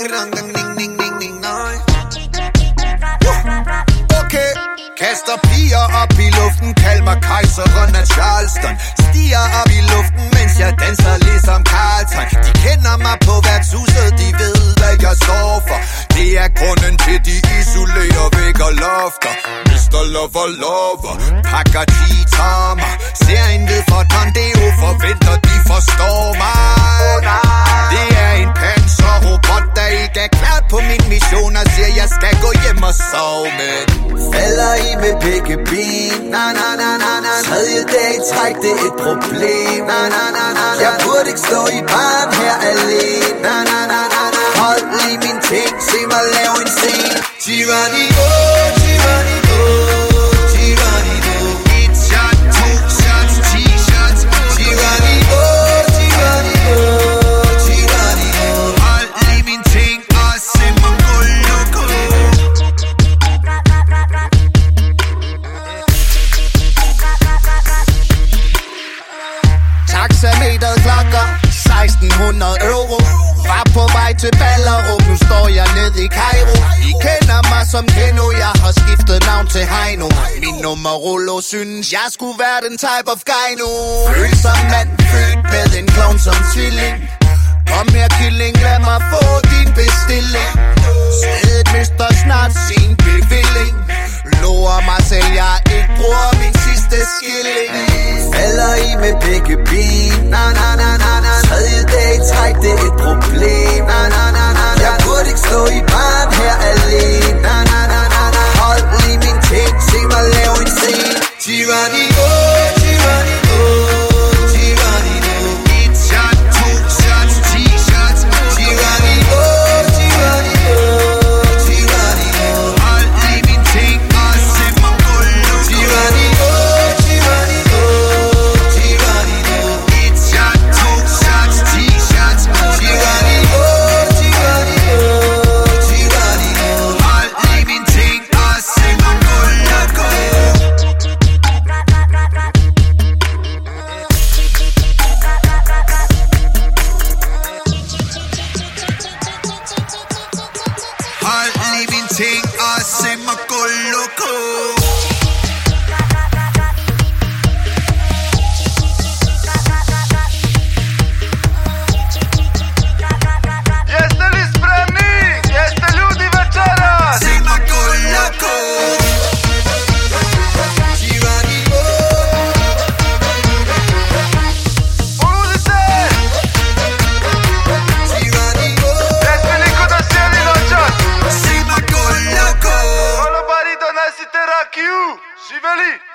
Okay, kaster piger op i luften, kald mig kejseren af Charleston. Stiger op i luften, mens jeg danser ligesom Carlton. De kender mig på værtshuset, de ved hvad jeg står for. Det er grunden til de isolerer væk og lofter. Mr. Lover, pakker 10 tommer. Serien ved for Tondeo, forventer de forstår mig. Det er en panserrobot, der ikke er klar på min mission og siger, jeg skal gå hjem og sove, men falder i med begge ben. Tredje dag træk, det er et problem. Jeg burde ikke stå i baren her alene. Hold lige min ting, se mig lave en scene. Tyrannigo, tyrannigo, tyrannigo. 1 shot, 2 shots, 10 shots. Tyrannigo, tyrannigo, tyrannigo. Hold lige min ting og se mig gå loco. Taxameteret klokker 1600 euro. Var på vej til Ballerup, nu står jeg nede i Cairo. I kender mig som Keno, jeg har skiftet navn til Heino. Min nummer Rollo synes, jeg skulle være den type of guy nu. Følsom mand, født med en klovn som tvilling. Kom her killing, lad mig få din bestilling. Stedet mister snart sin bevilling. Lover mig selv, jeg ikke bruger min sidste skilling. Falder i med begge ben. Tredje dag træk, det er et problem. Jeg burde ikke stå i baren her alene. Hold lige min ting, se mig lave en scene. Tyrannigo, tyrannigo, tyrannigo. 1 shot, 2 shots, 10 shots. Tyrannigo, tyrannigo, tyrannigo. Hold lige min ting og se mig gå loco. Tyrannigo, tyrannigo, tyrannigo. 1 shot, 2 shots, 10 shots. Tyrannigo, tyrannigo, tyrannigo. Hold lige min ting og se mig gå loco. Hold lige min ting og se mig gå loco. Jeste li spremni? Jeste ljudi večeras? Se mig gå loco. Tyrannigo, Poludite! tyrannigo. Jeste li ko da sjeli noćas? Se mig gå loco. Ono barito nasite rakiju. Živeli!